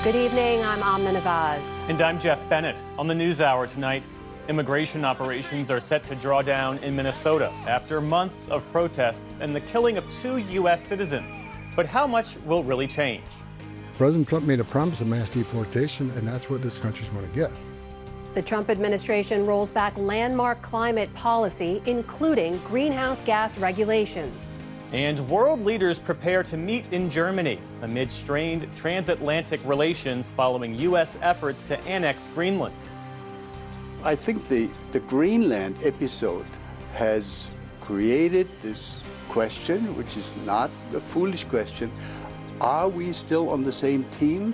Good evening, I'm Amna Nawaz. And I'm Jeff Bennett. On the NewsHour tonight, immigration operations are set to draw down in Minnesota after months of protests and the killing of 2 U.S. citizens. But how much will really change? President Trump made a promise of mass deportation, and that's what this country's going to get. The Trump administration rolls back landmark climate policy, including greenhouse gas regulations. And world leaders prepare to meet in Germany amid strained transatlantic relations following U.S. efforts to annex Greenland. I think the Greenland episode has created this question, which is not a foolish question. Are we still on the same team?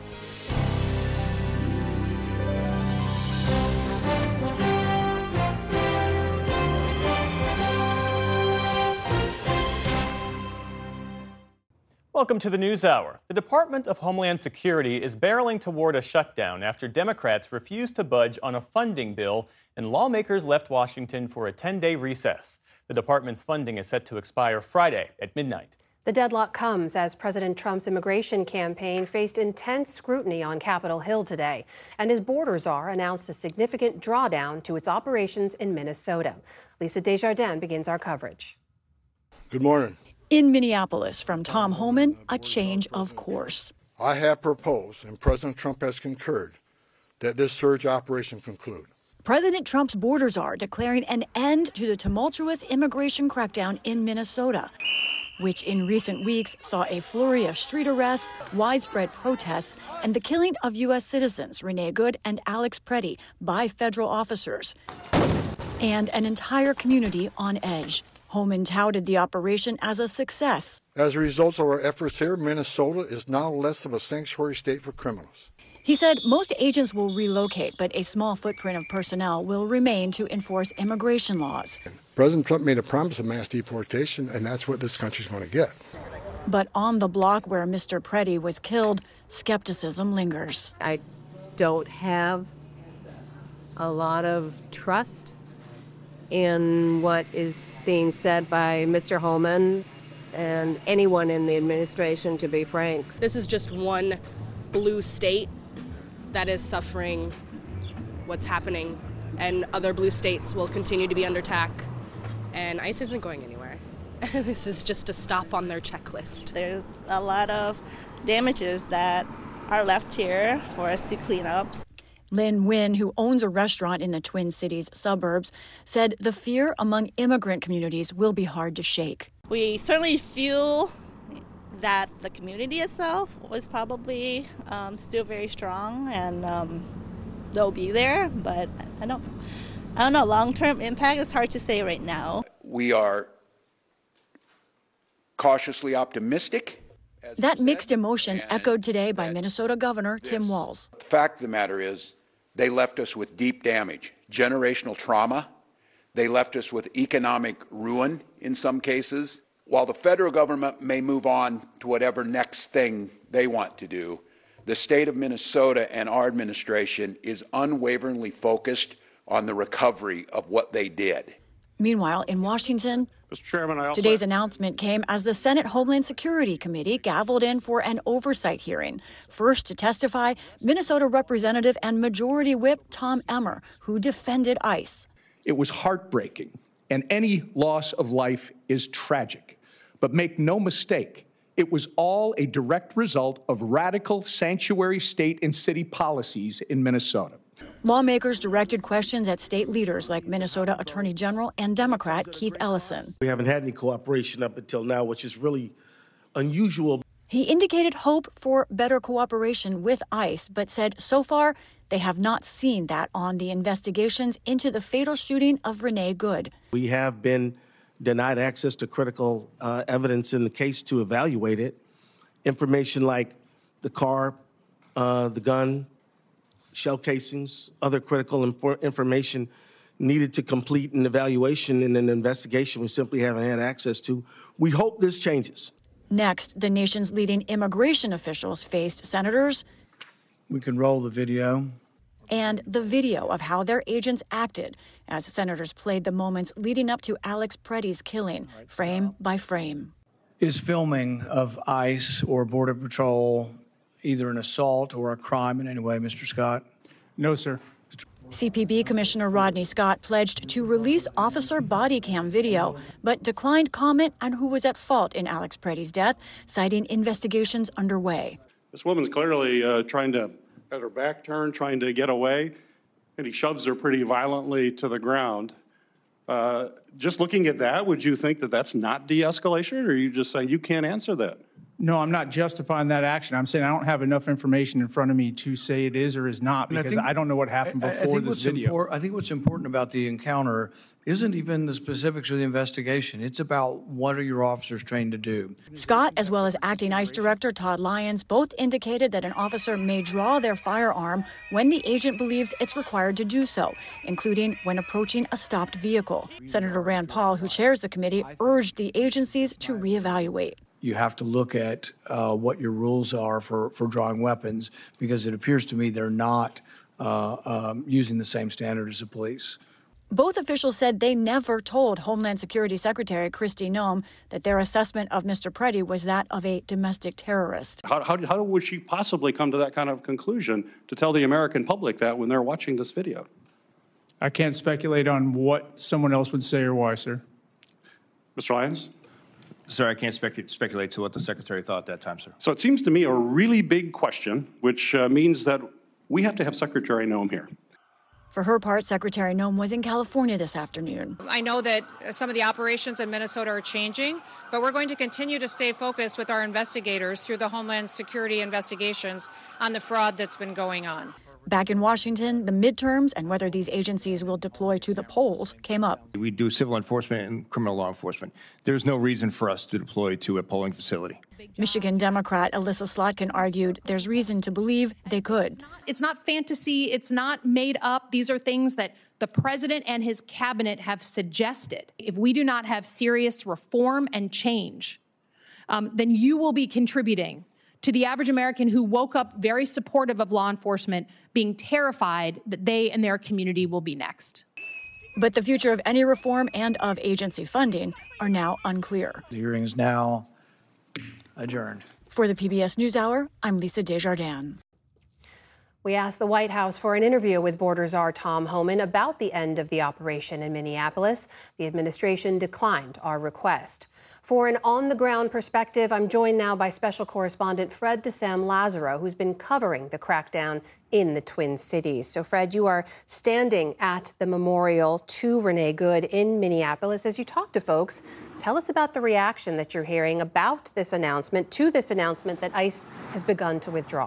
Welcome to the NewsHour. The Department of Homeland Security is barreling toward a shutdown after Democrats refused to budge on a funding bill and lawmakers left Washington for a 10-day recess. The department's funding is set to expire Friday at midnight. The deadlock comes as President Trump's immigration campaign faced intense scrutiny on Capitol Hill today, and his border czar announced a significant drawdown to its operations in Minnesota. Lisa Desjardins begins our coverage. Good morning. In Minneapolis, from Tom Homan, a change of course. I have proposed, and President Trump has concurred, that this surge operation conclude. President Trump's border czar declaring an end to the tumultuous immigration crackdown in Minnesota, which in recent weeks saw a flurry of street arrests, widespread protests, and the killing of U.S. citizens Renee Good and Alex Preddy by federal officers, and an entire community on edge. Homan touted the operation as a success. As a result of our efforts here, Minnesota is now less of a sanctuary state for criminals. He said most agents will relocate, but a small footprint of personnel will remain to enforce immigration laws. President Trump made a promise of mass deportation, and that's what this country's going to get. But on the block where Mr. Preddy was killed, skepticism lingers. I don't have a lot of trust in what is being said by Mr. Homan and anyone in the administration, to be frank. This is just one blue state that is suffering what's happening, and other blue states will continue to be under attack, and ICE isn't going anywhere. This is just a stop on their checklist. There's a lot of damages that are left here for us to clean up. Lynn Wynn, who owns a restaurant in the Twin Cities suburbs, said the fear among immigrant communities will be hard to shake. We certainly feel that the community itself was probably still very strong, and they'll be there, but I don't know, long-term impact is hard to say right now. We are cautiously optimistic. That mixed emotion echoed today by Minnesota Governor Tim Walz. The fact of the matter is, they left us with deep damage, generational trauma. They left us with economic ruin in some cases. While the federal government may move on to whatever next thing they want to do, the state of Minnesota and our administration is unwaveringly focused on the recovery of what they did. Meanwhile, in Washington, Mr. Chairman, today's announcement came as the Senate Homeland Security Committee gavelled in for an oversight hearing. First to testify, Minnesota Representative and Majority Whip Tom Emmer, who defended ICE. It was heartbreaking, and any loss of life is tragic. But make no mistake, it was all a direct result of radical sanctuary state and city policies in Minnesota. Lawmakers directed questions at state leaders like Minnesota Attorney General and Democrat Keith Ellison. We haven't had any cooperation up until now, which is really unusual. He indicated hope for better cooperation with ICE, but said so far they have not seen that on the investigations into the fatal shooting of Renee Good. We have been denied access to critical evidence in the case to evaluate it. Information like the car, the gun, shell casings, other critical information needed to complete an evaluation and an investigation we simply haven't had access to. We hope this changes. Next, the nation's leading immigration officials faced senators. We can roll the video. And the video of how their agents acted as senators played the moments leading up to Alex Preddy's killing, frame by frame. Is filming of ICE or Border Patrol either an assault or a crime in any way, Mr. Scott? No, sir. CPB Commissioner Rodney Scott pledged to release officer body cam video, but declined comment on who was at fault in Alex Preddy's death, citing investigations underway. This woman's clearly trying to have her back turned, trying to get away, and he shoves her pretty violently to the ground. Just looking at that, would you think that that's not de-escalation, or are you just saying you can't answer that? No, I'm not justifying that action. I'm saying I don't have enough information in front of me to say it is or is not, because I don't know what happened before this video. I think what's important about the encounter isn't even the specifics of the investigation. It's about what are your officers trained to do. Scott, as well as acting ICE Director Todd Lyons, both indicated that an officer may draw their firearm when the agent believes it's required to do so, including when approaching a stopped vehicle. Senator Rand Paul, who chairs the committee, urged the agencies to reevaluate. You have to look at what your rules are for drawing weapons, because it appears to me they're not using the same standard as the police. Both officials said they never told Homeland Security Secretary Kristi Noem that their assessment of Mr. Preddy was that of a domestic terrorist. How would she possibly come to that kind of conclusion to tell the American public that when they're watching this video? I can't speculate on what someone else would say or why, sir. Mr. Lyons? Sir, I can't speculate to what the Secretary thought at that time, sir. So it seems to me a really big question, which means that we have to have Secretary Noem here. For her part, Secretary Noem was in California this afternoon. I know that some of the operations in Minnesota are changing, but we're going to continue to stay focused with our investigators through the Homeland Security investigations on the fraud that's been going on. Back in Washington, the midterms and whether these agencies will deploy to the polls came up. We do civil enforcement and criminal law enforcement. There's no reason for us to deploy to a polling facility. Michigan Democrat Alyssa Slotkin argued there's reason to believe they could. It's not fantasy. It's not made up. These are things that the president and his cabinet have suggested. If we do not have serious reform and change, then you will be contributing to the average American who woke up very supportive of law enforcement, being terrified that they and their community will be next. But the future of any reform and of agency funding are now unclear. The hearing is now adjourned. For the PBS NewsHour, I'm Lisa Desjardins. We asked the White House for an interview with border czar Tom Homan about the end of the operation in Minneapolis. The administration declined our request. For an on-the-ground perspective, I'm joined now by special correspondent Fred DeSam-Lazaro, who's been covering the crackdown in the Twin Cities. So, Fred, you are standing at the memorial to Renee Good in Minneapolis. As you talk to folks, tell us about the reaction that you're hearing about this announcement, that ICE has begun to withdraw.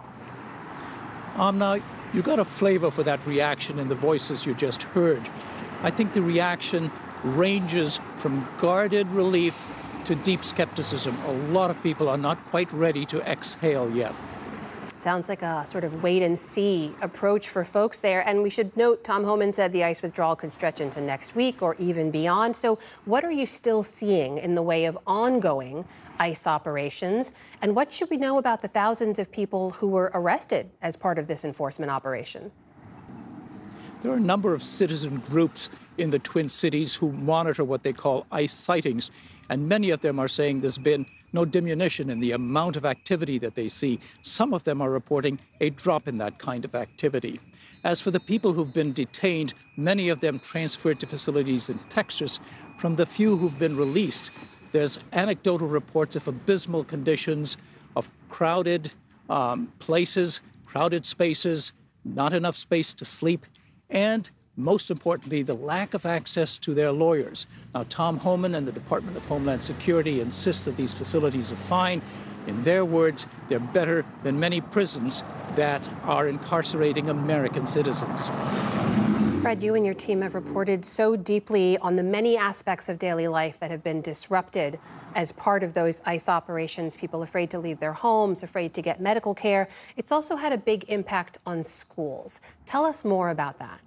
Now, you got a flavor for that reaction in the voices you just heard. I think the reaction ranges from guarded relief to deep skepticism. A lot of people are not quite ready to exhale yet. Sounds like a sort of wait-and-see approach for folks there. And we should note, Tom Homan said the ICE withdrawal could stretch into next week or even beyond. So what are you still seeing in the way of ongoing ICE operations? And what should we know about the thousands of people who were arrested as part of this enforcement operation? There are a number of citizen groups in the Twin Cities who monitor what they call ICE sightings, and many of them are saying there's been no diminution in the amount of activity that they see. Some of them are reporting a drop in that kind of activity. As for the people who've been detained, many of them transferred to facilities in Texas. From the few who've been released, there's anecdotal reports of abysmal conditions, of crowded places, crowded spaces, not enough space to sleep, and most importantly, the lack of access to their lawyers. Now, Tom Homan and the Department of Homeland Security insist that these facilities are fine. In their words, they're better than many prisons that are incarcerating American citizens. Fred, you and your team have reported so deeply on the many aspects of daily life that have been disrupted as part of those ICE operations, people afraid to leave their homes, afraid to get medical care. It's also had a big impact on schools. Tell us more about that.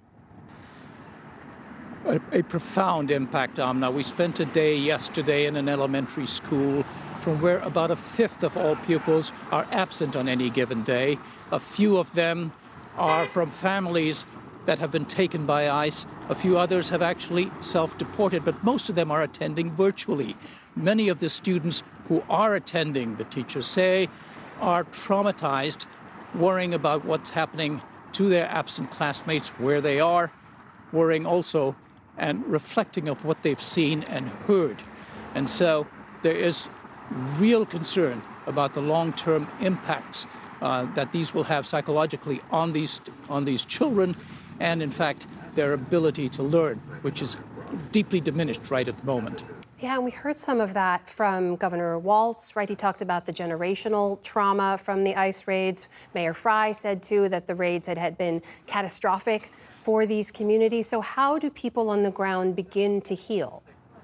A profound impact, Amna. We spent a day yesterday in an elementary school from where about a fifth of all pupils are absent on any given day. A few of them are from families that have been taken by ICE. A few others have actually self-deported, but most of them are attending virtually. Many of the students who are attending, the teachers say, are traumatized worrying about what's happening to their absent classmates, where they are, worrying also and reflecting of what they've seen and heard. And so there is real concern about the long-term impacts that these will have psychologically on these children, and in fact their ability to learn, which is deeply diminished right at the moment. Yeah, and we heard some of that from Governor Walz, right? He talked about the generational trauma from the ICE raids. Mayor Frey said, too, that the raids had been catastrophic for these communities. So how do people on the ground begin to heal?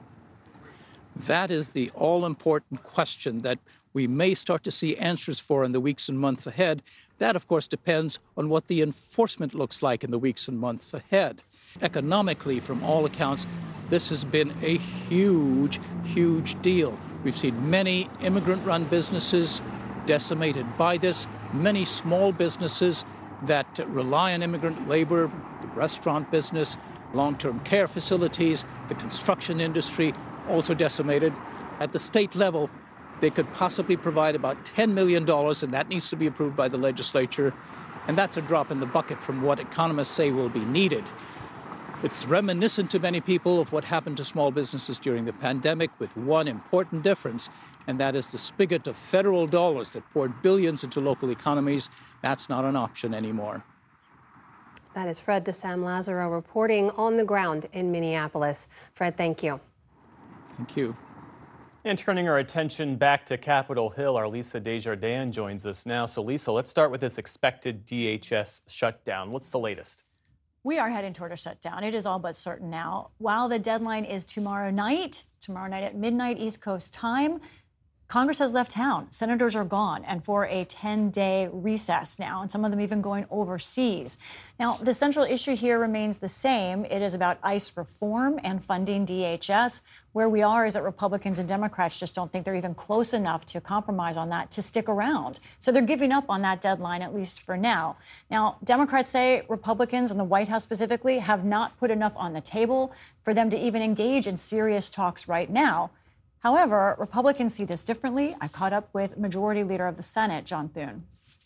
That is the all-important question that we may start to see answers for in the weeks and months ahead. That, of course, depends on what the enforcement looks like in the weeks and months ahead. Economically, from all accounts, this has been a huge, huge deal. We've seen many immigrant-run businesses decimated by this, many small businesses that rely on immigrant labor, the restaurant business, long-term care facilities, the construction industry, also decimated. At the state level, they could possibly provide about $10 million, and that needs to be approved by the legislature. And that's a drop in the bucket from what economists say will be needed. It's reminiscent to many people of what happened to small businesses during the pandemic, with one important difference, and that is the spigot of federal dollars that poured billions into local economies. That's not an option anymore. That is Fred DeSam-Lazaro reporting on the ground in Minneapolis. Fred, thank you. Thank you. And turning our attention back to Capitol Hill, our Lisa Desjardins joins us now. So Lisa, let's start with this expected DHS shutdown. What's the latest? We are heading toward a shutdown. It is all but certain now. While the deadline is tomorrow night at midnight East Coast time, Congress has left town. Senators are gone and for a 10-day recess now, and some of them even going overseas. Now, the central issue here remains the same. It is about ICE reform and funding DHS. Where we are is that Republicans and Democrats just don't think they're even close enough to compromise on that to stick around. So they're giving up on that deadline, at least for now. Now, Democrats say Republicans and the White House specifically have not put enough on the table for them to even engage in serious talks right now. However, Republicans see this differently. I caught up with Majority Leader of the Senate, John Thune.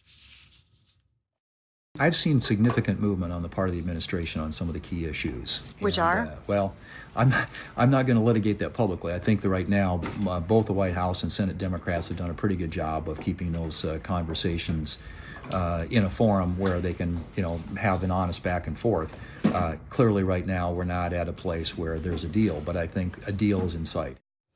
I've seen significant movement on the part of the administration on some of the key issues. Which are? Well, I'm not going to litigate that publicly. I think that right now, both the White House and Senate Democrats have done a pretty good job of keeping those conversations in a forum where they can, have an honest back and forth. Clearly, right now, we're not at a place where there's a deal, but I think a deal is in sight.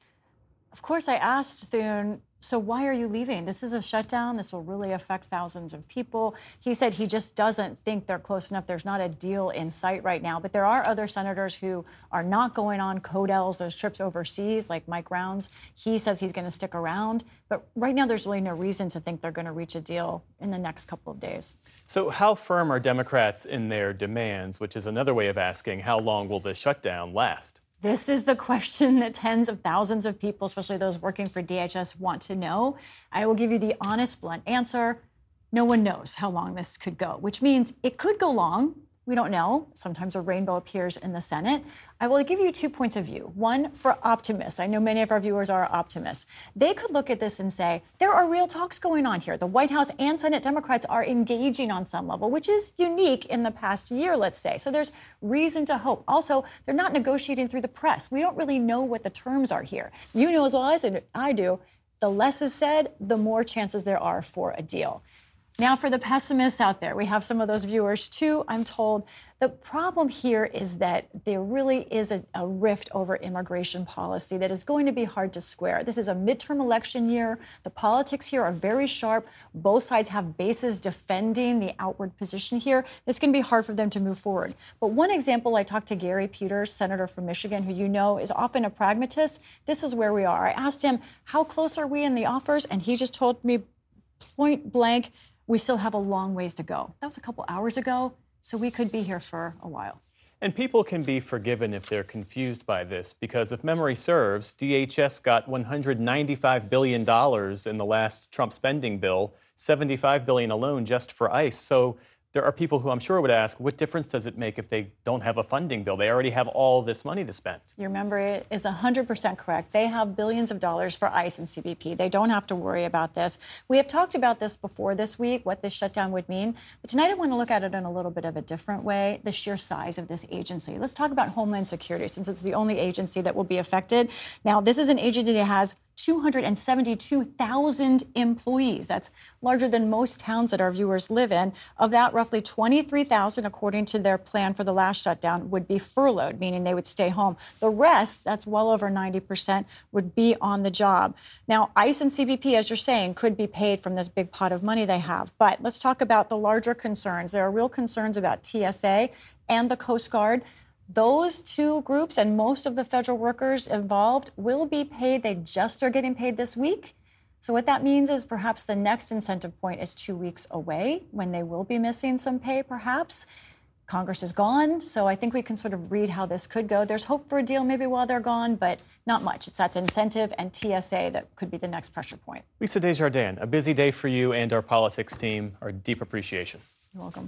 Of course, I asked Thune, so why are you leaving? This is a shutdown. This will really affect thousands of people. He said he just doesn't think they're close enough. There's not a deal in sight right now. But there are other senators who are not going on CODELs, those trips overseas, like Mike Rounds. He says he's going to stick around. But right now, there's really no reason to think they're going to reach a deal in the next couple of days. So how firm are Democrats in their demands, which is another way of asking how long will this shutdown last? This is the question that tens of thousands of people, especially those working for DHS, want to know. I will give you the honest, blunt answer. No one knows how long this could go, which means it could go long. We don't know. Sometimes a rainbow appears in the Senate. I will give you 2 points of view. One, for optimists. I know many of our viewers are optimists. They could look at this and say, there are real talks going on here. The White House and Senate Democrats are engaging on some level, which is unique in the past year, let's say. So there's reason to hope. Also, they're not negotiating through the press. We don't really know what the terms are here. You know as well as I do, the less is said, the more chances there are for a deal. Now, for the pessimists out there, we have some of those viewers too, I'm told. The problem here is that there really is a rift over immigration policy that is going to be hard to square. This is a midterm election year. The politics here are very sharp. Both sides have bases defending the outward position here. It's going to be hard for them to move forward. But one example, I talked to Gary Peters, senator from Michigan, who you know is often a pragmatist. This is where we are. I asked him, how close are we in the offers? And he just told me point blank, we still have a long ways to go. That was a couple hours ago, so we could be here for a while. And people can be forgiven if they're confused by this, because if memory serves, DHS got $195 billion in the last Trump spending bill, $75 billion alone just for ICE. So There are people who I'm sure would ask, what difference does it make if they don't have a funding bill? They already have all this money to spend. Your memory is 100% correct. They have billions of dollars for ICE and CBP. They don't have to worry about this. We have talked about this before this week, what this shutdown would mean. But tonight I want to look at it in a little bit of a different way, the sheer size of this agency. Let's talk about Homeland Security, since it's the only agency that will be affected. Now, this is an agency that has 272,000 employees. That's larger than most towns that our viewers live in. Of that, roughly 23,000, according to their plan for the last shutdown, would be furloughed, meaning they would stay home. The rest, that's well over 90%, would be on the job. Now, ICE and CBP, as you're saying, could be paid from this big pot of money they have. But let's talk about the larger concerns. There are real concerns about TSA and the Coast Guard. Those two groups and most of the federal workers involved will be paid. They just are getting paid this week. So what that means is perhaps the next incentive point is 2 weeks away when they will be missing some pay, perhaps. Congress is gone, so I think we can sort of read how this could go. There's hope for a deal maybe while they're gone, but not much. It's that incentive and TSA that could be the next pressure point. Lisa Desjardins, a busy day for you and our politics team. Our deep appreciation. You're welcome.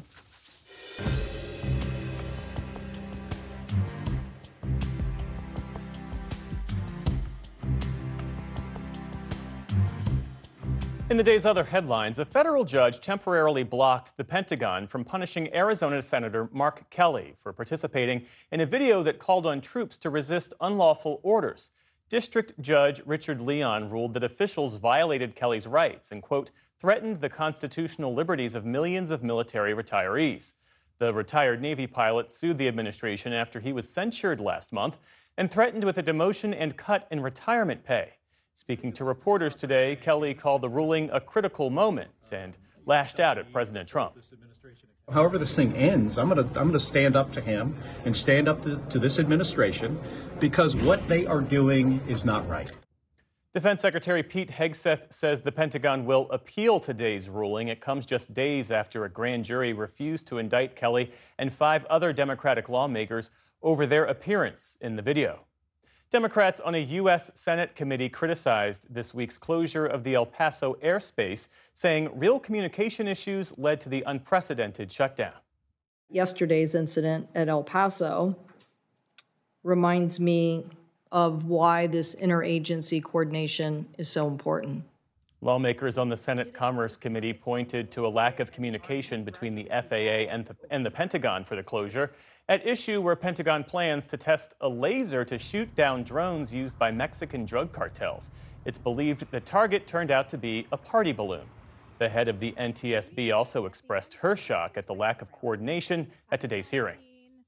In the day's other headlines, a federal judge temporarily blocked the Pentagon from punishing Arizona Senator Mark Kelly for participating in a video that called on troops to resist unlawful orders. District Judge Richard Leon ruled that officials violated Kelly's rights and, quote, threatened the constitutional liberties of millions of military retirees. The retired Navy pilot sued the administration after he was censured last month and threatened with a demotion and cut in retirement pay. Speaking to reporters today, Kelly called the ruling a critical moment and lashed out at President Trump. However this thing ends, I'm going to stand up to him and stand up to this administration, because what they are doing is not right. Defense Secretary Pete Hegseth says the Pentagon will appeal today's ruling. It comes just days after a grand jury refused to indict Kelly and 5 other Democratic lawmakers over their appearance in the video. Democrats on a U.S. Senate committee criticized this week's closure of the El Paso airspace, saying real communication issues led to the unprecedented shutdown. Yesterday's incident at El Paso reminds me of why this interagency coordination is so important. Lawmakers on the Senate Commerce Committee pointed to a lack of communication between the FAA and the Pentagon for the closure. At issue were Pentagon plans to test a laser to shoot down drones used by Mexican drug cartels. It's believed the target turned out to be a party balloon. The head of the NTSB also expressed her shock at the lack of coordination at today's hearing.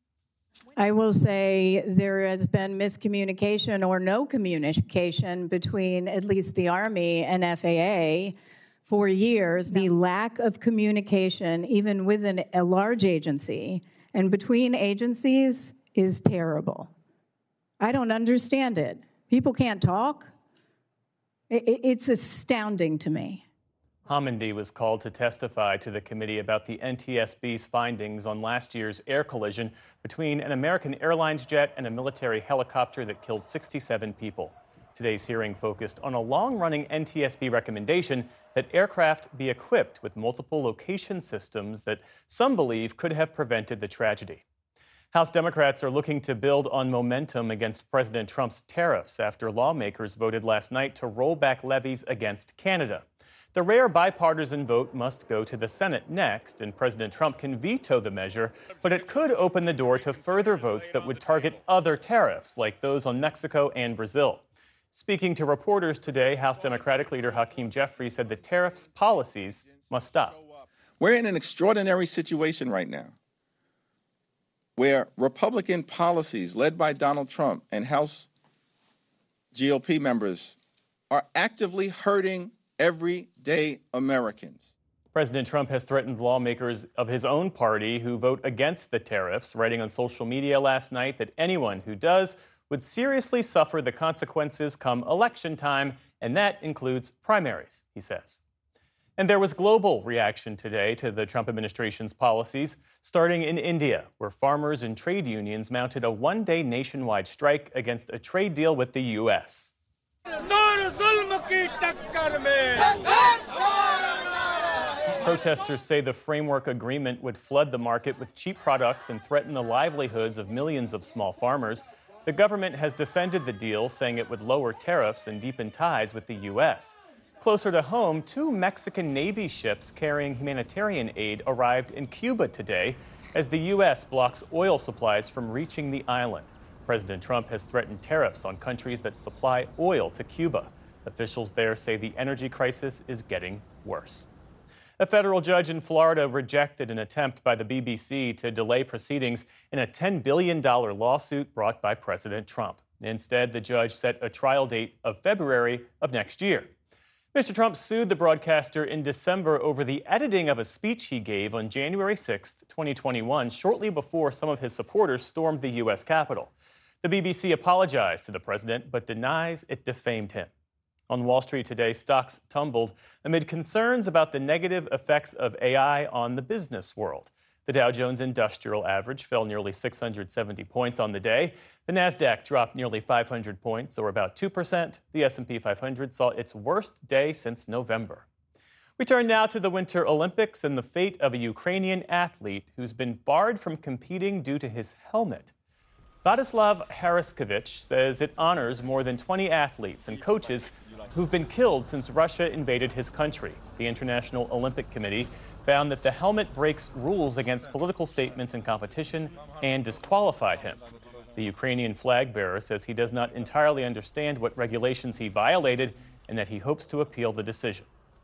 I will say there has been miscommunication or no communication between at least the Army and FAA for years. The lack of communication, even within a large agency and between agencies, is terrible. I don't understand it. People can't talk. It's astounding to me. Homendy was called to testify to the committee about the NTSB's findings on last year's air collision between an American Airlines jet and a military helicopter that killed 67 people. Today's hearing focused on a long-running NTSB recommendation that aircraft be equipped with multiple location systems that some believe could have prevented the tragedy. House Democrats are looking to build on momentum against President Trump's tariffs after lawmakers voted last night to roll back levies against Canada. The rare bipartisan vote must go to the Senate next, and President Trump can veto the measure, but it could open the door to further votes that would target other tariffs, like those on Mexico and Brazil. Speaking to reporters today, House Democratic leader Hakeem Jeffries said the tariffs policies must stop. We're in an extraordinary situation right now, where Republican policies led by Donald Trump and House GOP members are actively hurting everyday Americans. President Trump has threatened lawmakers of his own party who vote against the tariffs, writing on social media last night that anyone who does would seriously suffer the consequences come election time, and that includes primaries, he says. And there was global reaction today to the Trump administration's policies, starting in India, where farmers and trade unions mounted a one-day nationwide strike against a trade deal with the U.S. Protesters say the framework agreement would flood the market with cheap products and threaten the livelihoods of millions of small farmers. The government has defended the deal, saying it would lower tariffs and deepen ties with the U.S. Closer to home, 2 Mexican Navy ships carrying humanitarian aid arrived in Cuba today as the U.S. blocks oil supplies from reaching the island. President Trump has threatened tariffs on countries that supply oil to Cuba. Officials there say the energy crisis is getting worse. A federal judge in Florida rejected an attempt by the BBC to delay proceedings in a $10 billion lawsuit brought by President Trump. Instead, the judge set a trial date of February of next year. Mr. Trump sued the broadcaster in December over the editing of a speech he gave on January 6, 2021, shortly before some of his supporters stormed the U.S. Capitol. The BBC apologized to the president, but denies it defamed him. On Wall Street today, stocks tumbled amid concerns about the negative effects of AI on the business world. The Dow Jones Industrial Average fell nearly 670 points on the day. The Nasdaq dropped nearly 500 points, or about 2%. The S&P 500 saw its worst day since November. We turn now to the Winter Olympics and the fate of a Ukrainian athlete who's been barred from competing due to his helmet. Vladislav Haraskevich says it honors more than 20 athletes and coaches who've been killed since Russia invaded his country. The International Olympic Committee found that the helmet breaks rules against political statements in competition and disqualified him. The Ukrainian flag bearer says he does not entirely understand what regulations he violated and that he hopes to appeal the decision.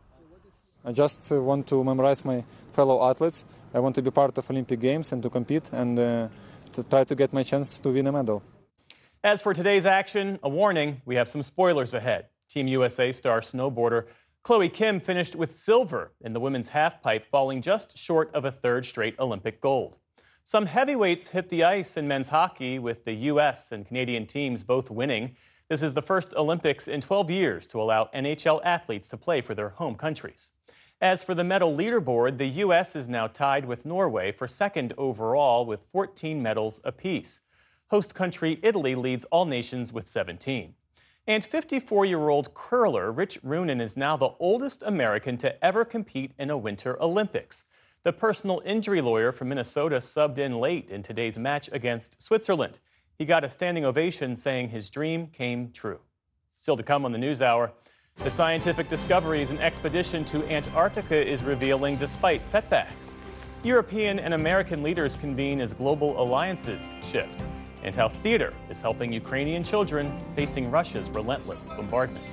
I just want to memorize my fellow athletes. I want to be part of Olympic Games and to compete and to try to get my chance to win a medal. As for today's action, a warning, we have some spoilers ahead. Team USA star snowboarder Chloe Kim finished with silver in the women's halfpipe, falling just short of a 3rd straight Olympic gold. Some heavyweights hit the ice in men's hockey, with the U.S. and Canadian teams both winning. This is the first Olympics in 12 years to allow NHL athletes to play for their home countries. As for the medal leaderboard, the U.S. is now tied with Norway for 2nd overall with 14 medals apiece. Host country Italy leads all nations with 17. And 54-year-old curler Rich Runin is now the oldest American to ever compete in a Winter Olympics. The personal injury lawyer from Minnesota subbed in late in today's match against Switzerland. He got a standing ovation, saying his dream came true. Still to come on the NewsHour, the scientific discoveries an expedition to Antarctica is revealing despite setbacks. European and American leaders convene as global alliances shift, and how theater is helping Ukrainian children facing Russia's relentless bombardment.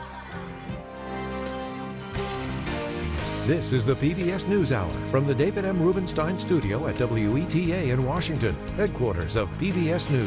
This is the PBS NewsHour from the David M. Rubenstein studio at WETA in Washington, headquarters of PBS News.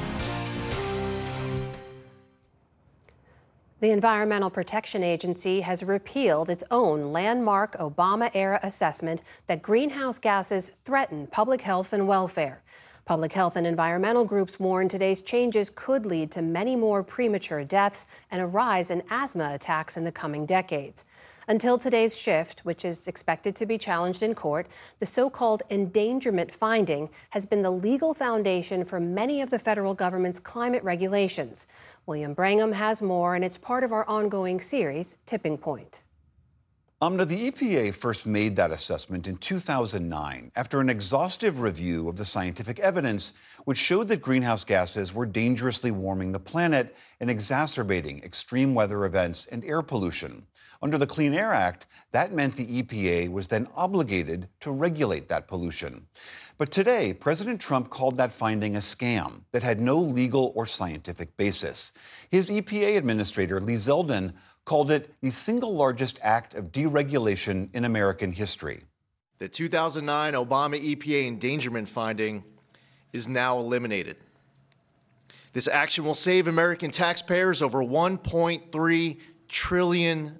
The Environmental Protection Agency has repealed its own landmark Obama-era assessment that greenhouse gases threaten public health and welfare. Public health and environmental groups warn today's changes could lead to many more premature deaths and a rise in asthma attacks in the coming decades. Until today's shift, which is expected to be challenged in court, the so-called endangerment finding has been the legal foundation for many of the federal government's climate regulations. William Brangham has more, and it's part of our ongoing series, Tipping Point. Amna, the EPA first made that assessment in 2009 after an exhaustive review of the scientific evidence, which showed that greenhouse gases were dangerously warming the planet and exacerbating extreme weather events and air pollution. Under the Clean Air Act, that meant the EPA was then obligated to regulate that pollution. But today, President Trump called that finding a scam that had no legal or scientific basis. His EPA administrator, Lee Zeldin, called it the single largest act of deregulation in American history. The 2009 Obama EPA endangerment finding is now eliminated. This action will save American taxpayers over $1.3 trillion.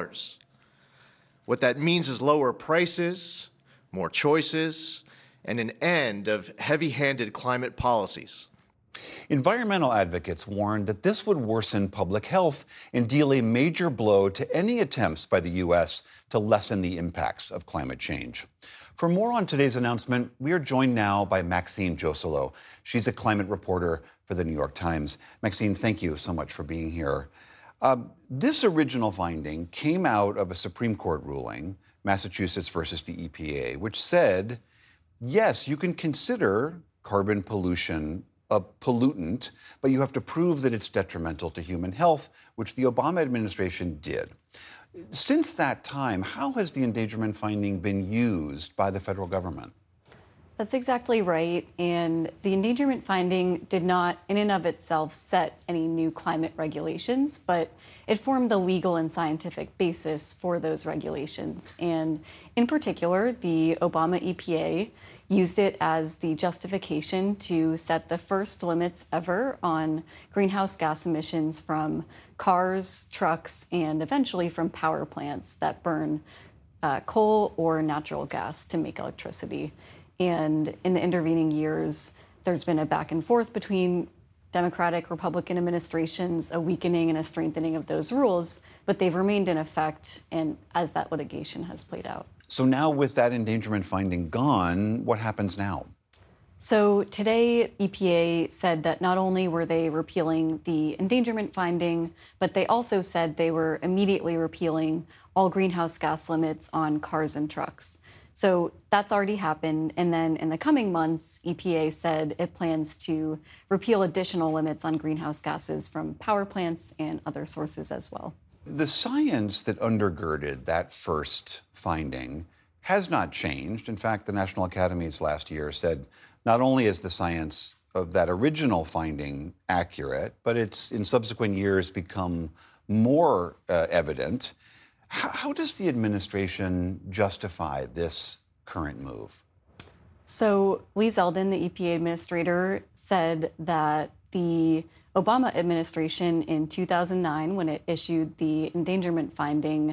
What that means is lower prices, more choices, and an end of heavy-handed climate policies. Environmental advocates warned that this would worsen public health and deal a major blow to any attempts by the U.S. to lessen the impacts of climate change. For more on today's announcement, we are joined now by Maxine Joselo. She's a climate reporter for the New York Times. Maxine, thank you so much for being here. This original finding came out of a Supreme Court ruling Massachusetts versus the EPA, which said, yes, you can consider carbon pollution a pollutant, but you have to prove that it's detrimental to human health, which the Obama administration did. Since that time, how has the endangerment finding been used by the federal government? That's exactly right. And the endangerment finding did not, in and of itself, set any new climate regulations, but it formed the legal and scientific basis for those regulations. And in particular, the Obama EPA used it as the justification to set the first limits ever on greenhouse gas emissions from cars, trucks, and eventually from power plants that burn coal or natural gas to make electricity. And in the intervening years, there's been a back and forth between Democratic, Republican administrations, a weakening and a strengthening of those rules, but they've remained in effect and as that litigation has played out. So now with that endangerment finding gone, what happens now? So today, EPA said that not only were they repealing the endangerment finding, but they also said they were immediately repealing all greenhouse gas limits on cars and trucks. So that's already happened. And then in the coming months, EPA said it plans to repeal additional limits on greenhouse gases from power plants and other sources as well. The science that undergirded that first finding has not changed. In fact, the National Academies last year said not only is the science of that original finding accurate, but it's in subsequent years become more evident. How does the administration justify this current move? So Lee Zeldin, the EPA administrator, said that the Obama administration in 2009, when it issued the endangerment finding,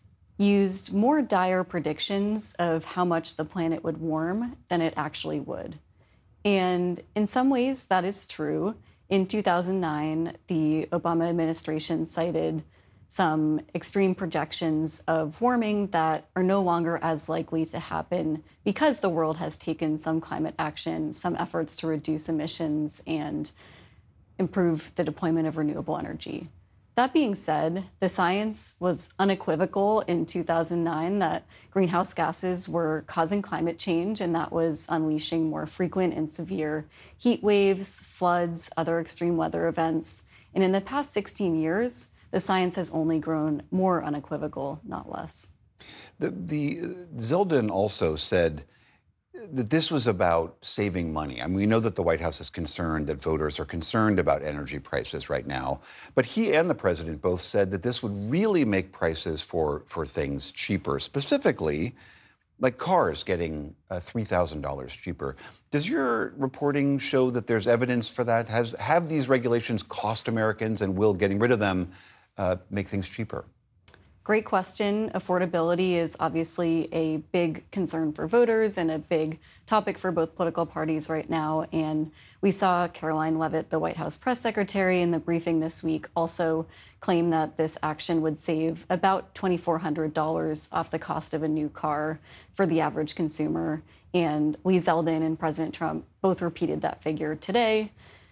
used more dire predictions of how much the planet would warm than it actually would. And in some ways, that is true. In 2009, the Obama administration cited some extreme projections of warming that are no longer as likely to happen because the world has taken some climate action, some efforts to reduce emissions and improve the deployment of renewable energy. That being said, the science was unequivocal in 2009 that greenhouse gases were causing climate change, and that was unleashing more frequent and severe heat waves, floods, other extreme weather events. And in the past 16 years, the science has only grown more unequivocal, not less. The Zeldin also said that this was about saving money. I mean, we know that the White House is concerned, that voters are concerned about energy prices right now. But he and the president both said that this would really make prices for things cheaper, specifically like cars getting $3,000 cheaper. Does your reporting show that there's evidence for that? Have these regulations cost Americans, and will getting rid of them make things cheaper? Great question. Affordability is obviously a big concern for voters and a big topic for both political parties right now. And we saw Caroline Leavitt, the White House press secretary, in the briefing this week also claim that this action would save about $2,400 off the cost of a new car for the average consumer. And Lee Zeldin and President Trump both repeated that figure today.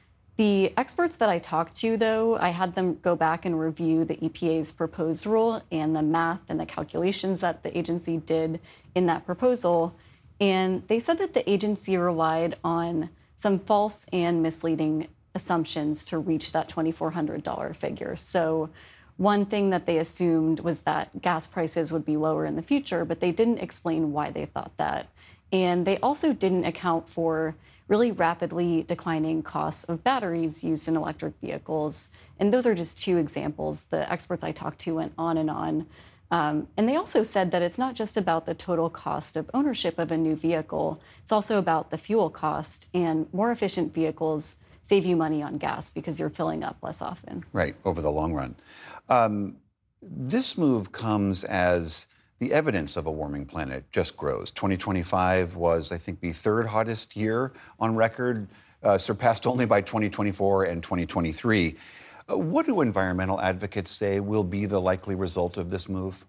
The experts that I talked to, though, I had them go back and review the EPA's proposed rule and the math and the calculations that the agency did in that proposal. And they said that the agency relied on some false and misleading assumptions to reach that $2,400 figure. So one thing that they assumed was that gas prices would be lower in the future, but they didn't explain why they thought that. And they also didn't account for really rapidly declining costs of batteries used in electric vehicles. And those are just two examples. The experts I talked to went on and on. And they also said that it's not just about the total cost of ownership of a new vehicle. It's also about the fuel cost, and more efficient vehicles save you money on gas because you're filling up less often. Right, over the long run. This move comes as the evidence of a warming planet just grows. 2025 was, I think, the third hottest year on record, surpassed only by 2024 and 2023. What do environmental advocates say will be the likely result of this move?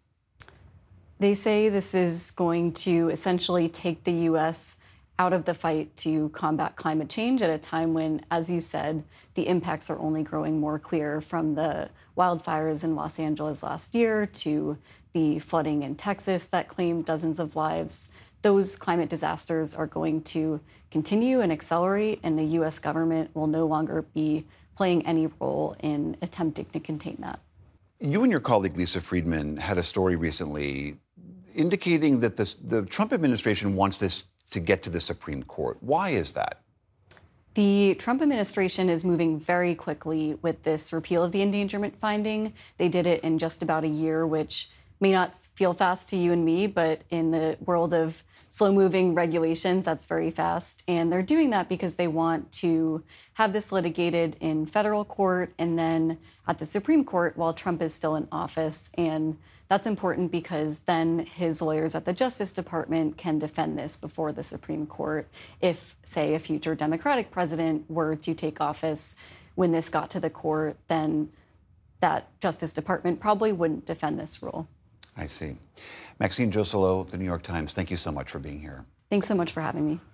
They say this is going to essentially take the U.S. out of the fight to combat climate change at a time when, as you said, the impacts are only growing more clear, from the wildfires in Los Angeles last year to the flooding in Texas that claimed dozens of lives. Those climate disasters are going to continue and accelerate, and the U.S. government will no longer be playing any role in attempting to contain that. You and your colleague Lisa Friedman had a story recently indicating that the Trump administration wants this to get to the Supreme Court. Why is that? The Trump administration is moving very quickly with this repeal of the endangerment finding. They did it in just about a year, which may not feel fast to you and me, but in the world of slow-moving regulations, that's very fast. And they're doing that because they want to have this litigated in federal court and then at the Supreme Court while Trump is still in office. And that's important because then his lawyers at the Justice Department can defend this before the Supreme Court if, say, a future Democratic president were to take office when this got to the court, then that Justice Department probably wouldn't defend this rule. I see. Maxine Joselo of the New York Times, thank you so much for being here. Thanks so much for having me.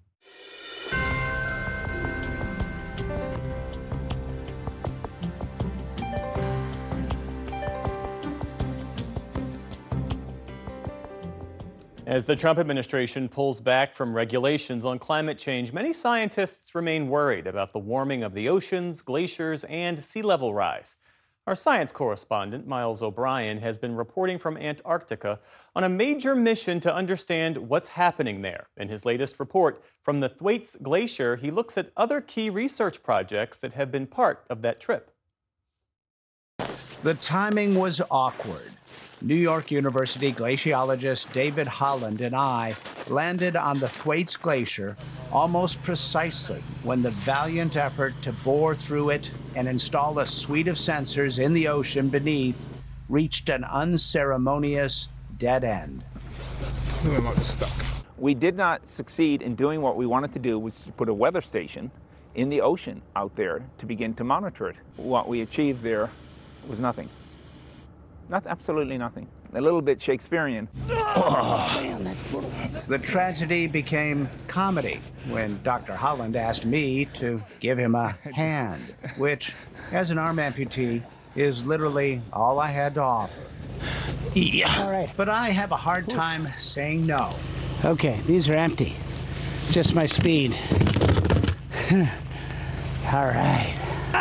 As the Trump administration pulls back from regulations on climate change, many scientists remain worried about the warming of the oceans, glaciers, and sea level rise. Our science correspondent, Miles O'Brien, has been reporting from Antarctica on a major mission to understand what's happening there. In his latest report from the Thwaites Glacier, he looks at other key research projects that have been part of that trip. The timing was awkward. New York University glaciologist David Holland and I landed on the Thwaites Glacier almost precisely when the valiant effort to bore through it and install a suite of sensors in the ocean beneath reached an unceremonious dead end. We did not succeed in doing what we wanted to do, which is to put a weather station in the ocean out there to begin to monitor it. What we achieved there was nothing. Absolutely nothing. A little bit Shakespearean. Oh, man, that's brutal. The tragedy became comedy when Dr. Holland asked me to give him a hand, which, as an arm amputee, is literally all I had to offer. Yeah. All right. But I have a hard time saying no. Okay, these are empty. Just my speed. All right.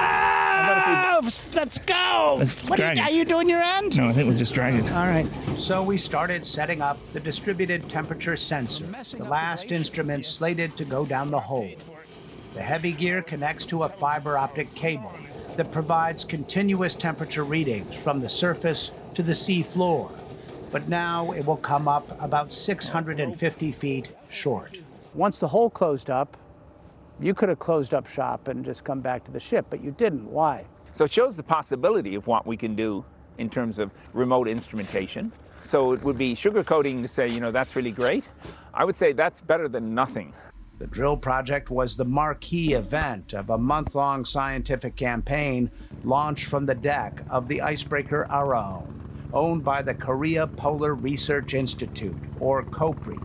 Let's go! Are you doing your end? No, I think we'll just drag it. All right. So we started setting up the distributed temperature sensor, the last instrument slated to go down the hole. The heavy gear connects to a fiber optic cable that provides continuous temperature readings from the surface to the sea floor. But now it will come up about 650 feet short. Once the hole closed up, you could have closed up shop and just come back to the ship, but you didn't. Why? So it shows the possibility of what we can do in terms of remote instrumentation. So it would be sugarcoating to say, you know, that's really great. I would say that's better than nothing. The drill project was the marquee event of a month-long scientific campaign launched from the deck of the icebreaker Aron, owned by the Korea Polar Research Institute, or KOPRI.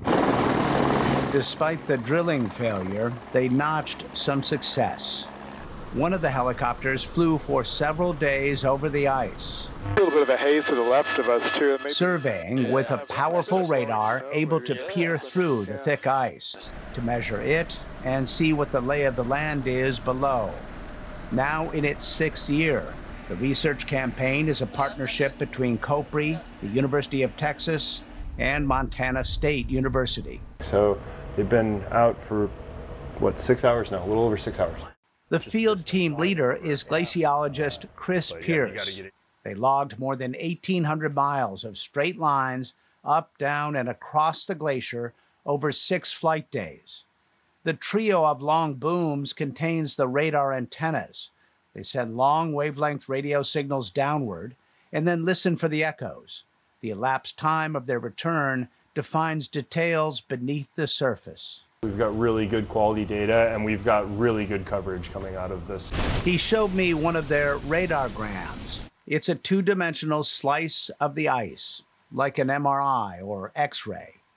Despite the drilling failure, they notched some success. One of the helicopters flew for several days over the ice. A little bit of a haze to the left of us, too. Surveying with a powerful radar able to peer through the thick ice to measure it and see what the lay of the land is below. Now in its 6th year, the research campaign is a partnership between KOPRI, the University of Texas, and Montana State University. So they've been out for, 6 hours now? A little over 6 hours. The field team leader is glaciologist Chris Pierce. They logged more than 1,800 miles of straight lines up, down, and across the glacier over 6 flight days. The trio of long booms contains the radar antennas. They send long wavelength radio signals downward and then listen for the echoes. The elapsed time of their return defines details beneath the surface. We've got really good quality data, and we've got really good coverage coming out of this. He showed me one of their radargrams. It's a 2-dimensional slice of the ice, like an MRI or X-ray.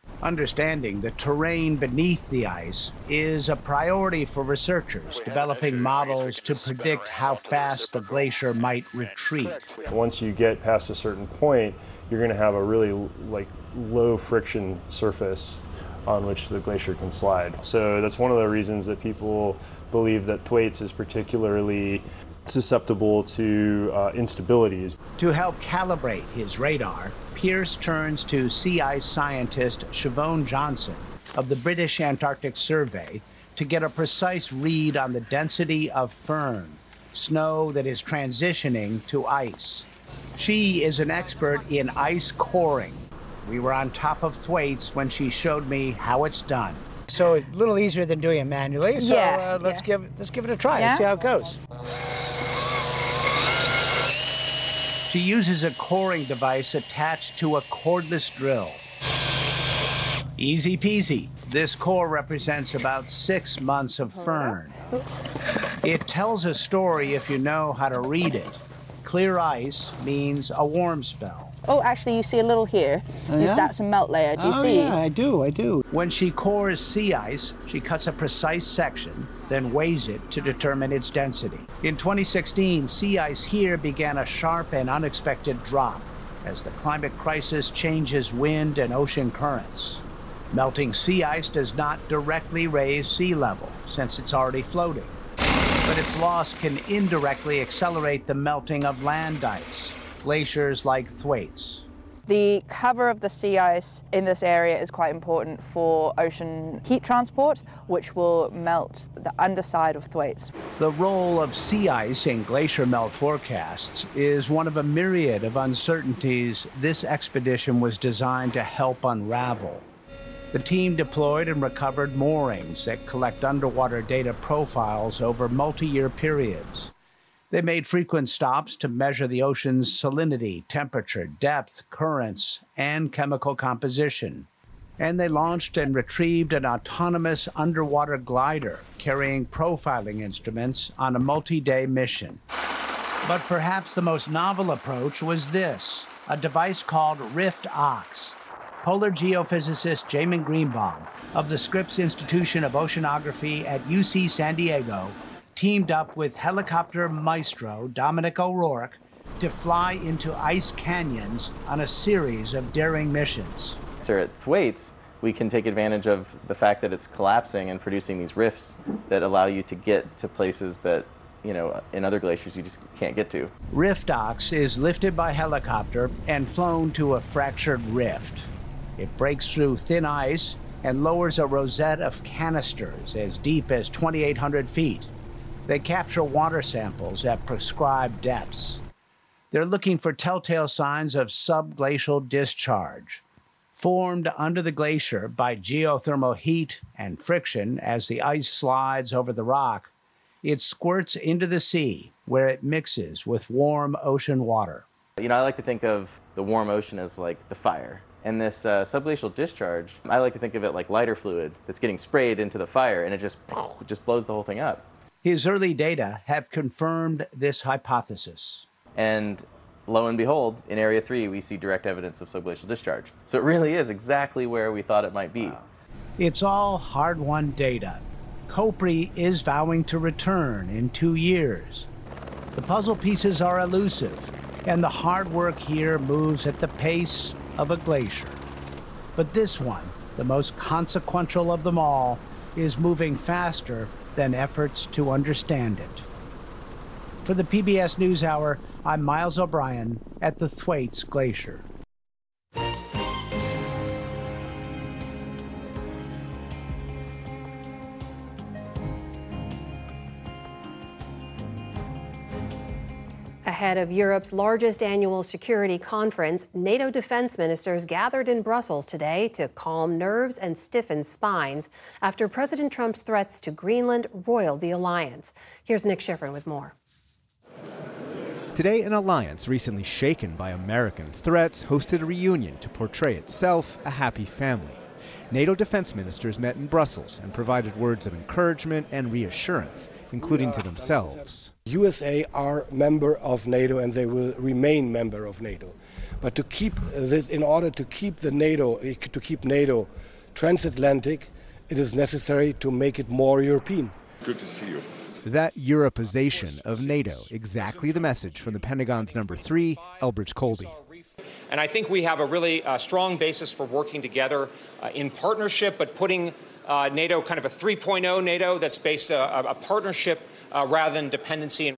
Understanding the terrain beneath the ice is a priority for researchers developing models to predict how fast the glacier might retreat. Once you get past a certain point, you're going to have a really low friction surface on which the glacier can slide. So that's one of the reasons that people believe that Thwaites is particularly susceptible to instabilities. To help calibrate his radar, Pierce turns to sea ice scientist Siobhan Johnson of the British Antarctic Survey to get a precise read on the density of firn, snow that is transitioning to ice. She is an expert in ice coring. We were on top of Thwaites when she showed me how it's done. So a little easier than doing it manually. So let's give it a try and see how it goes. She uses a coring device attached to a cordless drill. Easy peasy. This core represents about 6 months of firn. It tells a story if you know how to read it. Clear ice means a warm spell. Oh, actually, you see a little here. Oh, yeah? That's a melt layer. Do you see? Yeah, I do. When she cores sea ice, she cuts a precise section, then weighs it to determine its density. In 2016, sea ice here began a sharp and unexpected drop as the climate crisis changes wind and ocean currents. Melting sea ice does not directly raise sea level, since it's already floating. But its loss can indirectly accelerate the melting of land ice, glaciers like Thwaites. The cover of the sea ice in this area is quite important for ocean heat transport, which will melt the underside of Thwaites. The role of sea ice in glacier melt forecasts is one of a myriad of uncertainties this expedition was designed to help unravel. The team deployed and recovered moorings that collect underwater data profiles over multi-year periods. They made frequent stops to measure the ocean's salinity, temperature, depth, currents, and chemical composition. And they launched and retrieved an autonomous underwater glider carrying profiling instruments on a multi-day mission. But perhaps the most novel approach was this, a device called Rift-Ox. Polar geophysicist Jamin Greenbaum of the Scripps Institution of Oceanography at UC San Diego teamed up with helicopter maestro Dominic O'Rourke to fly into ice canyons on a series of daring missions. So at Thwaites, we can take advantage of the fact that it's collapsing and producing these rifts that allow you to get to places that, in other glaciers you just can't get to. Rift-Ox is lifted by helicopter and flown to a fractured rift. It breaks through thin ice and lowers a rosette of canisters as deep as 2,800 feet. They capture water samples at prescribed depths. They're looking for telltale signs of subglacial discharge. Formed under the glacier by geothermal heat and friction as the ice slides over the rock, it squirts into the sea where it mixes with warm ocean water. I like to think of the warm ocean as like the fire. And this subglacial discharge, I like to think of it like lighter fluid that's getting sprayed into the fire, and it just blows the whole thing up. His early data have confirmed this hypothesis. And lo and behold, in Area 3, we see direct evidence of subglacial discharge. So it really is exactly where we thought it might be. Wow. It's all hard-won data. Khopri is vowing to return in 2 years. The puzzle pieces are elusive, and the hard work here moves at the pace of a glacier. But this one, the most consequential of them all, is moving faster than efforts to understand it. For the PBS NewsHour, I'm Miles O'Brien at the Thwaites Glacier. Ahead of Europe's largest annual security conference, NATO defense ministers gathered in Brussels today to calm nerves and stiffen spines after President Trump's threats to Greenland roiled the alliance. Here's Nick Schifrin with more. Today, an alliance recently shaken by American threats hosted a reunion to portray itself a happy family. NATO defense ministers met in Brussels and provided words of encouragement and reassurance, including to themselves. USA are member of NATO and they will remain member of NATO. But to keep this, in order to keep NATO transatlantic, it is necessary to make it more European. Good to see you. That Europeization of NATO, exactly the message from the Pentagon's number 3, Elbridge Colby. And I think we have a really strong basis for working together in partnership, but putting NATO kind of a 3.0 NATO that's based a partnership rather than dependency.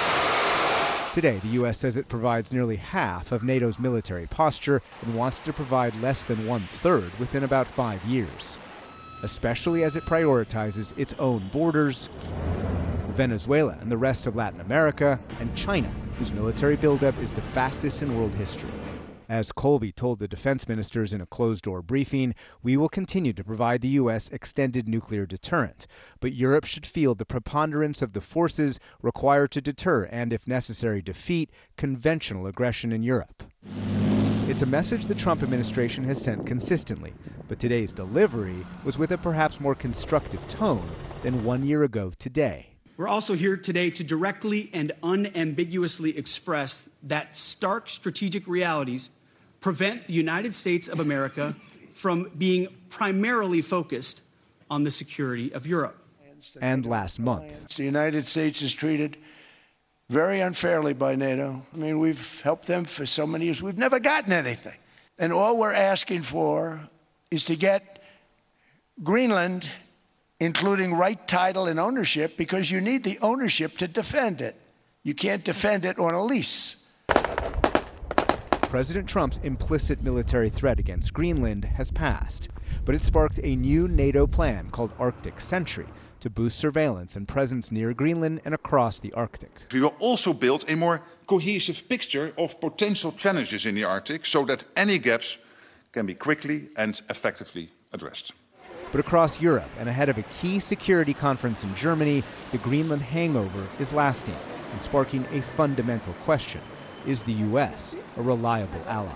Today, the U.S. says it provides nearly half of NATO's military posture and wants to provide less than 1/3 within about 5 years, especially as it prioritizes its own borders, Venezuela and the rest of Latin America, and China, whose military buildup is the fastest in world history. As Colby told the defense ministers in a closed-door briefing, we will continue to provide the U.S. extended nuclear deterrent, but Europe should field the preponderance of the forces required to deter and, if necessary, defeat conventional aggression in Europe. It's a message the Trump administration has sent consistently, but today's delivery was with a perhaps more constructive tone than 1 year ago today. We're also here today to directly and unambiguously express that stark strategic realities prevent the United States of America from being primarily focused on the security of Europe. And last month, the United States is treated very unfairly by NATO. I mean, we've helped them for so many years. We've never gotten anything. And all we're asking for is to get Greenland, including right title and ownership, because you need the ownership to defend it. You can't defend it on a lease. President Trump's implicit military threat against Greenland has passed, but it sparked a new NATO plan called Arctic Sentry to boost surveillance and presence near Greenland and across the Arctic. We will also build a more cohesive picture of potential challenges in the Arctic so that any gaps can be quickly and effectively addressed. But across Europe and ahead of a key security conference in Germany, the Greenland hangover is lasting and sparking a fundamental question. Is the U.S. a reliable ally?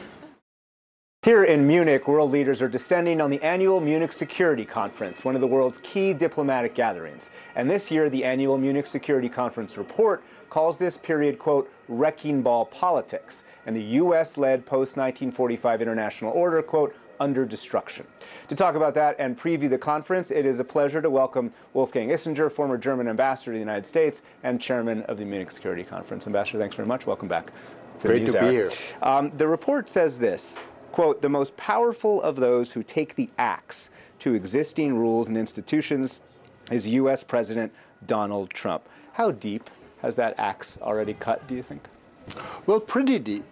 Here in Munich, world leaders are descending on the annual Munich Security Conference, one of the world's key diplomatic gatherings. And this year, the annual Munich Security Conference report calls this period, quote, wrecking ball politics, and the U.S.-led post-1945 international order, quote, under destruction. To talk about that and preview the conference, it is a pleasure to welcome Wolfgang Ischinger, former German ambassador to the United States and chairman of the Munich Security Conference. Ambassador, thanks very much. Welcome back to the NewsHour. Great to be here. The report says this, quote, the most powerful of those who take the axe to existing rules and institutions is U.S. President Donald Trump. How deep has that axe already cut, do you think? Well, pretty deep.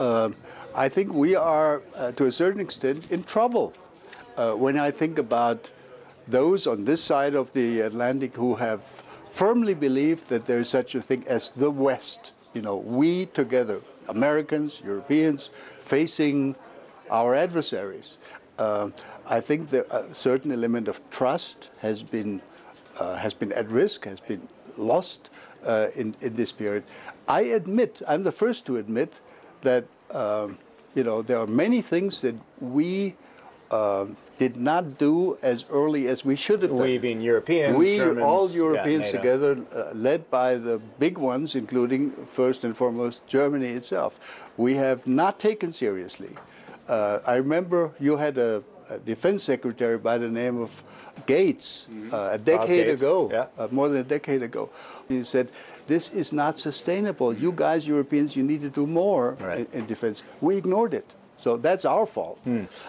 I think we are, to a certain extent, in trouble. When I think about those on this side of the Atlantic who have firmly believed that there is such a thing as the West, you know, we together, Americans, Europeans, facing our adversaries. I think that a certain element of trust has been at risk, has been lost in this period. I admit, I'm the first to admit that you know, there are many things that we did not do as early as we should have done. We being Europeans, we, Germans, all Europeans NATO. together, led by the big ones, including first and foremost Germany itself. We have not taken seriously. I remember you had a defense secretary by the name of Gates a decade ago, more than a decade ago. He said, this is not sustainable. You guys, Europeans, you need to do more in defense. We ignored it. So that's our fault.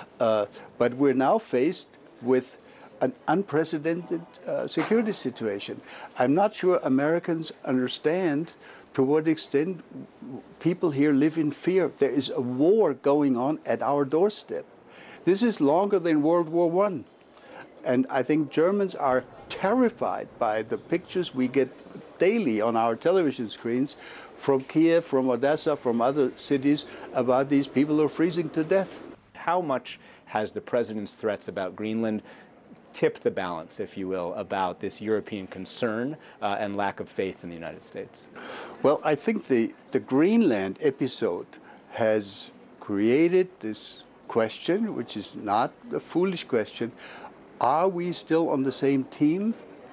But we're now faced with an unprecedented security situation. I'm not sure Americans understand to what extent people here live in fear. There is a war going on at our doorstep. This is longer than World War I. And I think Germans are terrified by the pictures we get daily on our television screens from Kiev, from Odessa, from other cities about these people who are freezing to death. How much has the president's threats about Greenland tipped the balance, if you will, about this European concern and lack of faith in the United States? Well, I think the Greenland episode has created this question, which is not a foolish question. Are we still on the same team?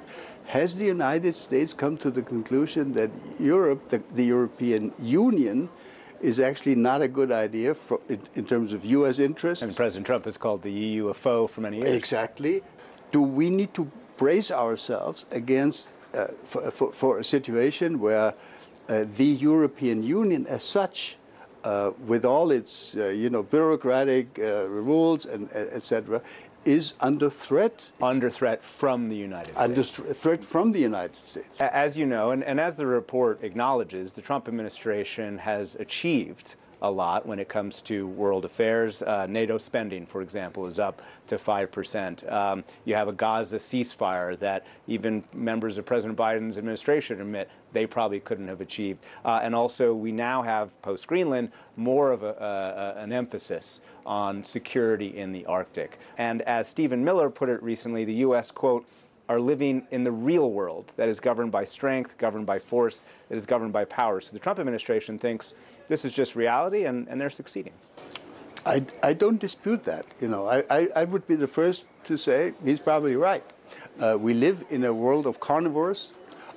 has the United States come to the conclusion that Europe, the European Union, is actually not a good idea in terms of U.S. interests? And President Trump has called the EU a foe for many years. Exactly. Do we need to brace ourselves against for a situation where the European Union as such, with all its bureaucratic rules and etc., is under threat? Under threat from the United States. Under threat from the United States. As you know, and as the report acknowledges, the Trump administration has achieved a lot when it comes to world affairs. NATO spending, for example, is up to 5%. You have a Gaza ceasefire that even members of President Biden's administration admit they probably couldn't have achieved. And also, we now have, post-Greenland, more of an emphasis on security in the Arctic. And as Stephen Miller put it recently, the U.S., quote, are living in the real world that is governed by strength, governed by force, that is governed by power. So the Trump administration thinks this is just reality, and they're succeeding. I don't dispute that. I would be the first to say he's probably right. We live in a world of carnivores,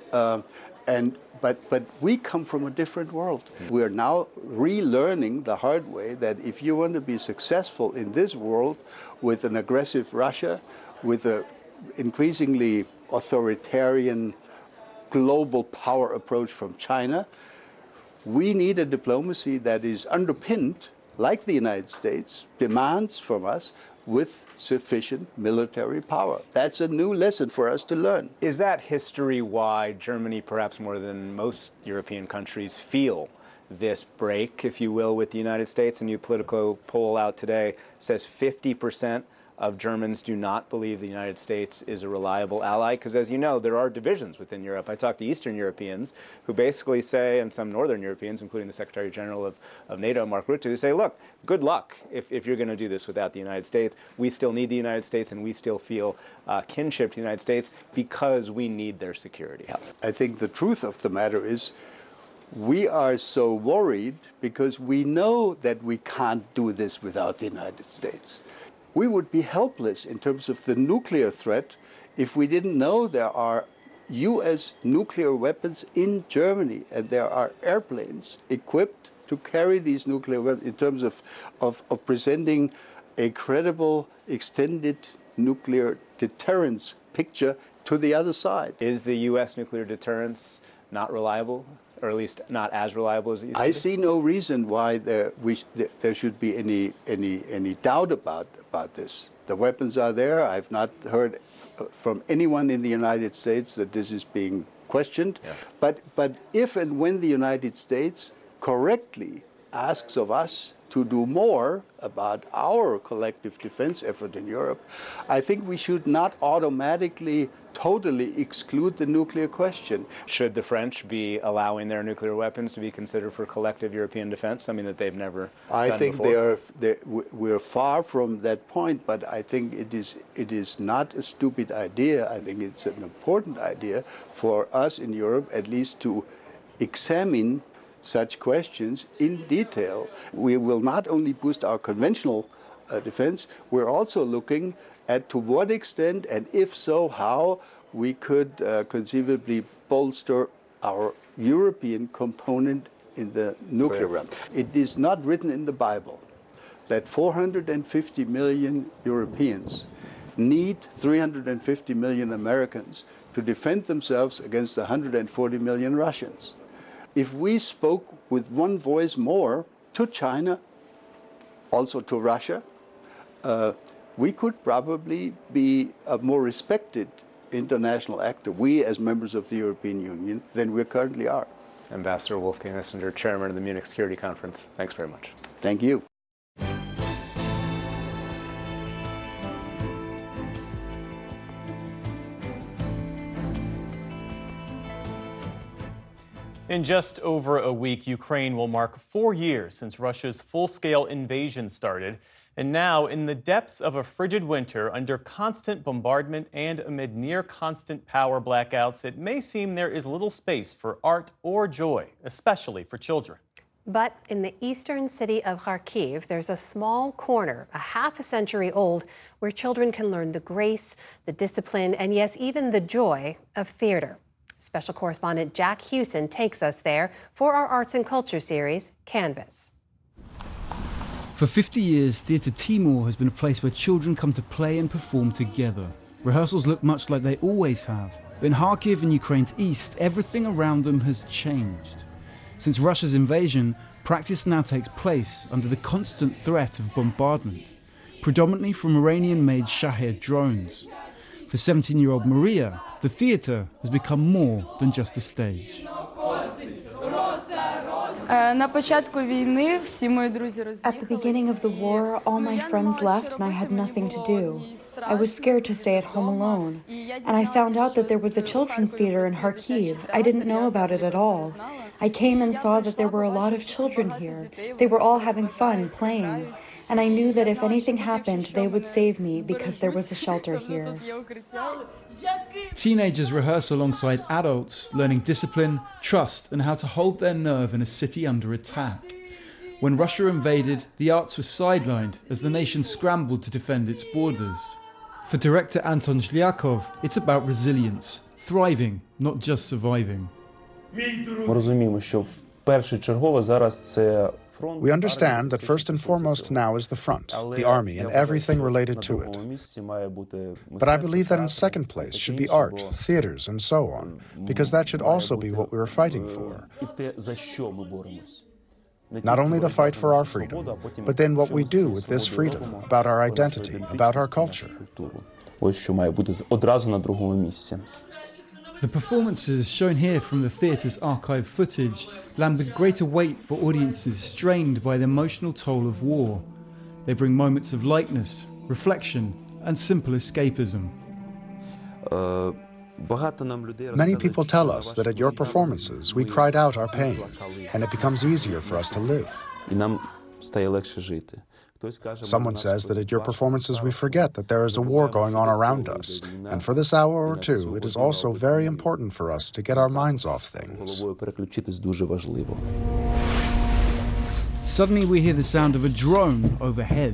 but we come from a different world. We are now relearning the hard way that if you want to be successful in this world with an aggressive Russia, with a increasingly authoritarian global power approach from China, we need a diplomacy that is underpinned, like the United States demands from us, with sufficient military power. That's a new lesson for us to learn. Is that history why Germany, perhaps more than most European countries, feel this break, if you will, with the United States? A new Politico poll out today says 50% of Germans do not believe the United States is a reliable ally, because as you know, there are divisions within Europe. I talked to Eastern Europeans who basically say, and some Northern Europeans, including the Secretary General of NATO, Mark Rutte, who say, look, good luck if you're going to do this without the United States. We still need the United States, and we still feel kinship to the United States because we need their security. I think the truth of the matter is we are so worried because we know that we can't do this without the United States. We would be helpless in terms of the nuclear threat if we didn't know there are U.S. nuclear weapons in Germany, and there are airplanes equipped to carry these nuclear weapons in terms of presenting a credible, extended nuclear deterrence picture to the other side. Is the U.S. nuclear deterrence not reliable, or at least not as reliable as it used to be? I see no reason why there should be any doubt about this. The weapons are there. I've not heard from anyone in the United States that this is being questioned. Yeah. But if and when the United States correctly asks of us to do more about our collective defense effort in Europe, I think we should not automatically totally exclude the nuclear question. Should the French be allowing their nuclear weapons to be considered for collective European defense, something that they've never done before? I think we're far from that point, but I think it is not a stupid idea. I think it's an important idea for us in Europe at least to examine such questions in detail. We will not only boost our conventional defense, we're also looking at to what extent, and if so, how we could conceivably bolster our European component in the nuclear realm. It is not written in the Bible that 450 million Europeans need 350 million Americans to defend themselves against 140 million Russians. If we spoke with one voice more to China, also to Russia, we could probably be a more respected international actor, we as members of the European Union, than we currently are. Ambassador Wolfgang Ischinger, Chairman of the Munich Security Conference, thanks very much. Thank you. In just over a week, Ukraine will mark 4 years since Russia's full-scale invasion started. And now, in the depths of a frigid winter, under constant bombardment and amid near-constant power blackouts, it may seem there is little space for art or joy, especially for children. But in the eastern city of Kharkiv, there's a small corner, a half a century old, where children can learn the grace, the discipline, and yes, even the joy of theater. Special correspondent Jack Hewson takes us there for our Arts and Culture series, Canvas. For 50 years, Theatre Timor has been a place where children come to play and perform together. Rehearsals look much like they always have. But in Kharkiv and Ukraine's east, everything around them has changed. Since Russia's invasion, practice now takes place under the constant threat of bombardment, predominantly from Iranian-made Shahed drones. For 17-year-old Maria, the theatre has become more than just a stage. At the beginning of the war, all my friends left and I had nothing to do. I was scared to stay at home alone. And I found out that there was a children's theater in Kharkiv. I didn't know about it at all. I came and saw that there were a lot of children here. They were all having fun, playing. And I knew that if anything happened, they would save me because there was a shelter here. Teenagers rehearse alongside adults, learning discipline, trust, and how to hold their nerve in a city under attack. When Russia invaded, the arts were sidelined as the nation scrambled to defend its borders. For director Anton Zhlyakov, it's about resilience, thriving, not just surviving. We understand that first and foremost now is the front, the army, and everything related to it. But I believe that in second place should be art, theaters, and so on, because that should also be what we were fighting for. Not only the fight for our freedom, but then what we do with this freedom, about our identity, about our culture. The performances shown here from the theatre's archive footage land with greater weight for audiences strained by the emotional toll of war. They bring moments of lightness, reflection, and simple escapism. Many people tell us that at your performances we cried out our pain, and it becomes easier for us to live. Someone says that at your performances we forget that there is a war going on around us, and for this hour or two it is also very important for us to get our minds off things. Suddenly we hear the sound of a drone overhead.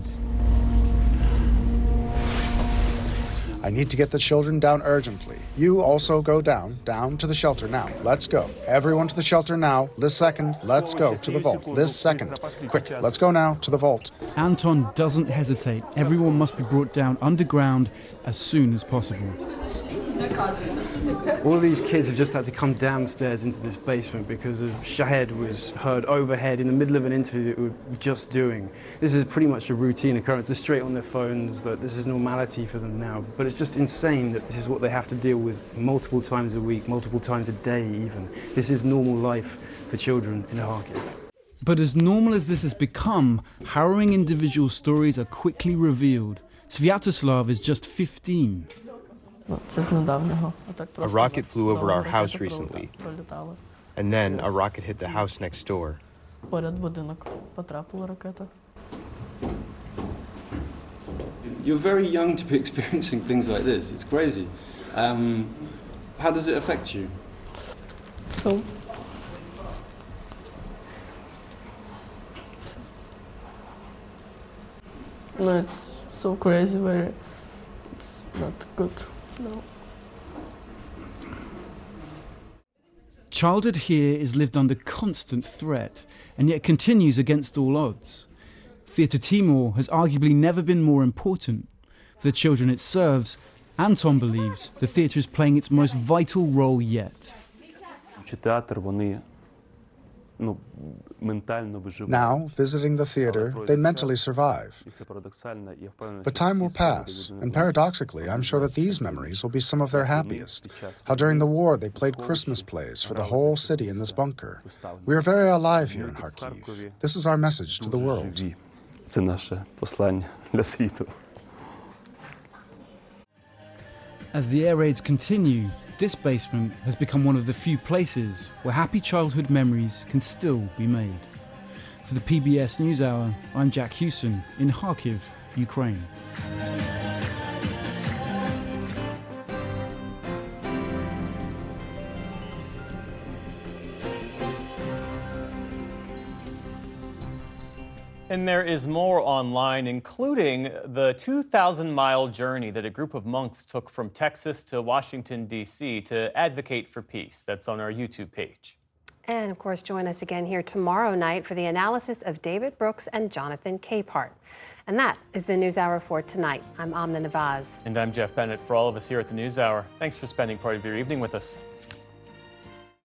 I need to get the children down urgently. You also go down to the shelter now. Let's go. Everyone to the shelter now. This second, let's go to the vault. This second. Quick, let's go now to the vault. Anton doesn't hesitate. Everyone must be brought down underground as soon as possible. All of these kids have just had to come downstairs into this basement because a Shahed was heard overhead in the middle of an interview that we were just doing. This is pretty much a routine occurrence. They're straight on their phones, that this is normality for them now. But it's just insane that this is what they have to deal with multiple times a week, multiple times a day even. This is normal life for children in Kharkiv. But as normal as this has become, harrowing individual stories are quickly revealed. Sviatoslav is just 15. A rocket flew over our house recently, and then a rocket hit the house next door. You're very young to be experiencing things like this. It's crazy. How does it affect you? No, it's so crazy, very. It's not good. No. Childhood here is lived under constant threat, and yet continues against all odds. Theatre Timor has arguably never been more important. For the children it serves, Anton believes the theatre is playing its most vital role yet. Now, visiting the theater, they mentally survive. But time will pass, and paradoxically, I'm sure that these memories will be some of their happiest. How during the war they played Christmas plays for the whole city in this bunker. We are very alive here in Kharkiv. This is our message to the world. As the air raids continue, this basement has become one of the few places where happy childhood memories can still be made. For the PBS NewsHour, I'm Jack Hewson in Kharkiv, Ukraine. And there is more online, including the 2,000-mile journey that a group of monks took from Texas to Washington, D.C. to advocate for peace. That's on our YouTube page. And, of course, join us again here tomorrow night for the analysis of David Brooks and Jonathan Capehart. And that is the NewsHour for tonight. I'm Amna Nawaz. And I'm Jeff Bennett. For all of us here at the NewsHour, thanks for spending part of your evening with us.